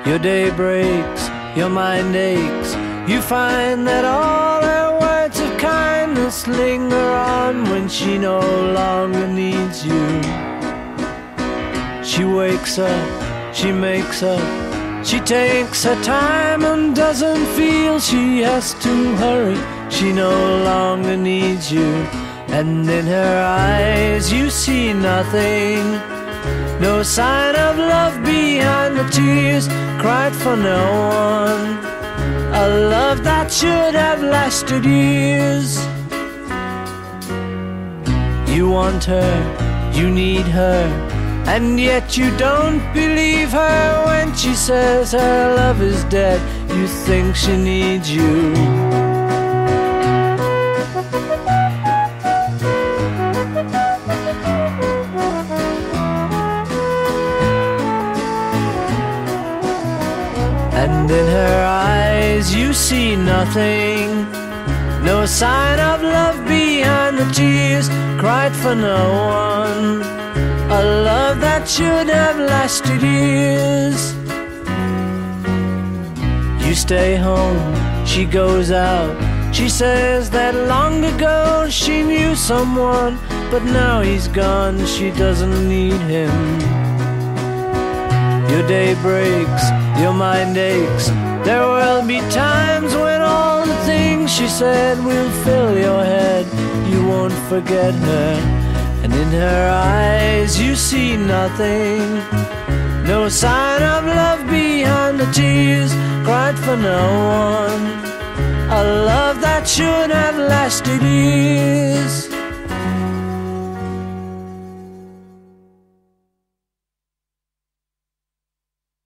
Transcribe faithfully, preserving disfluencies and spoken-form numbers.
Your day breaks, your mind aches. You find that all her words of kindness linger on when she no longer needs you. She wakes up, she makes up, she takes her time and doesn't feel she has to hurry. She no longer needs you. And in her eyes you see nothing, no sign of love behind the tears cried for no one. A love that should have lasted years. You want her, you need her, and yet you don't believe her when she says her love is dead. You think she needs you. And in her eyes you see nothing, no sign of love behind the tears cried for no one. A love that should have lasted years. You stay home, she goes out. She says that long ago she knew someone, but now he's gone, she doesn't need him. Your day breaks, your mind aches. There will be times when all the things she said will fill your head. You won't forget her, and in her eyes you see nothing, no sign of love behind the tears cried for no one. A love that should have lasted years.